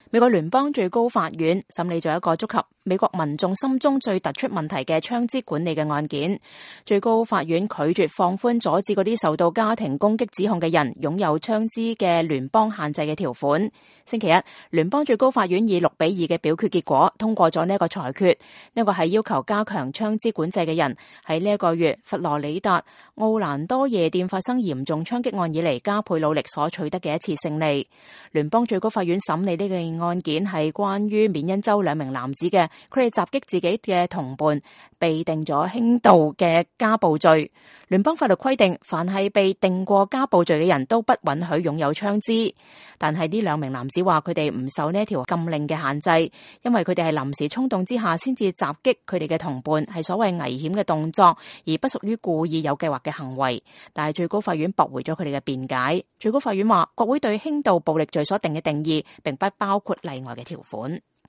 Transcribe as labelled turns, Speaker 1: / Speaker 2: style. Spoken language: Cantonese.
Speaker 1: 美國聯邦最高法院審理咗一個觸及美國民眾心中最突出問題嘅槍支管理嘅案件。最高法院拒絕放寬阻止嗰啲受到家庭攻擊指控嘅人擁有槍支嘅聯邦限制嘅條款。星期一，聯邦最高法院以6-2嘅表決結果通過咗呢一個裁決。呢個係要求加強槍支管制嘅人喺呢一個月佛羅里達奧蘭多夜店發生嚴重槍擊案以嚟加倍努力所取得嘅一次勝利。聯邦最高法院審理呢個案件係關於緬因州2名男子嘅，佢哋襲擊自己嘅同伴，被定咗輕度嘅家暴罪。聯邦法律規定，凡係被定過家暴罪嘅人都不允許擁有槍支。但係呢2名男子話佢哋唔受呢一條禁令嘅限制，因為佢哋係臨時衝動之下先至襲擊佢哋嘅同伴，係所謂危險嘅動作，而不屬於故意有計劃嘅行為。但係最高法院駁回咗佢哋嘅辯解。最高法院話，國會對輕度暴力罪所定嘅定義並不包括例外嘅條款。